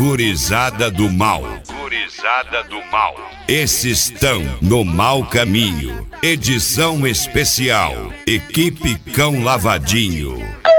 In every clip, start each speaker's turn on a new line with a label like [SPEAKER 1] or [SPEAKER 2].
[SPEAKER 1] Gurizada do mal. Gurizada do mal. Esses estão no mau caminho. Edição especial. Equipe Cão Lavadinho.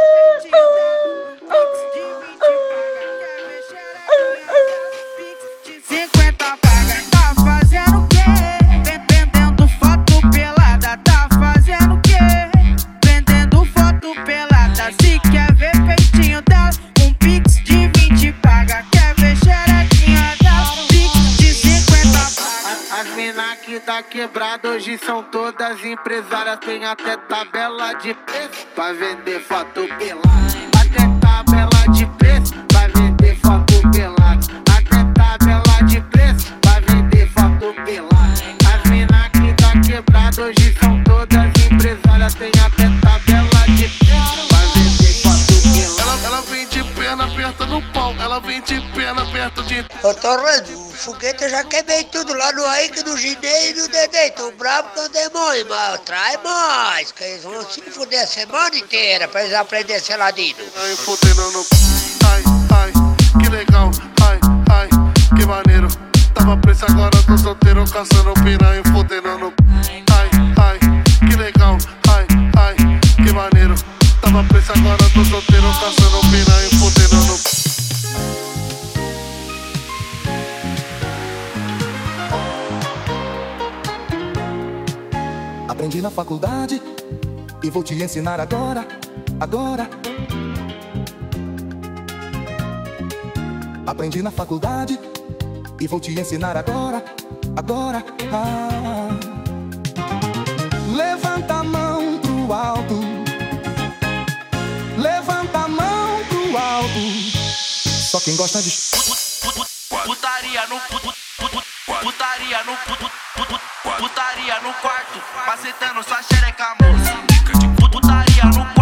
[SPEAKER 2] Tá quebrado, hoje são todas empresárias, tem até tabela de preço pra vender foto pelada. Até tabela de preço pra vender foto pelada. Até tabela de preço pra vender foto pelada. As mina que tá quebrado, hoje são todas empresárias, tem até tabela de preço pra vender foto pelada.
[SPEAKER 3] Ela vem de pena, aperta no pau. Ela vem de pena, aperta de...
[SPEAKER 4] Ô Torrando, o foguete eu já queimei tudo lá no Aik, no Ginei e no Dedei. Tô bravo com o demônio, mas trai mais, que eles vão se fuder a semana inteira pra eles aprenderem a ser ladino.
[SPEAKER 3] Ai, fudendo no... Ai, ai, que legal. Ai, ai, que maneiro. Tava preso, agora tô solteiro, caçando piranha e fudendo no... Ai, ai, que legal. Ai, ai, que maneiro. Tava preso, agora tô solteiro, caçando piranha e fudendo no...
[SPEAKER 5] Aprendi na faculdade e vou te ensinar agora, agora. Aprendi na faculdade e vou te ensinar agora, agora. Levanta a mão pro alto. Levanta a mão pro alto. Só quem gosta de
[SPEAKER 6] putaria no putaria no putaria no quarto, macetando sua xereca, moça. Putaria no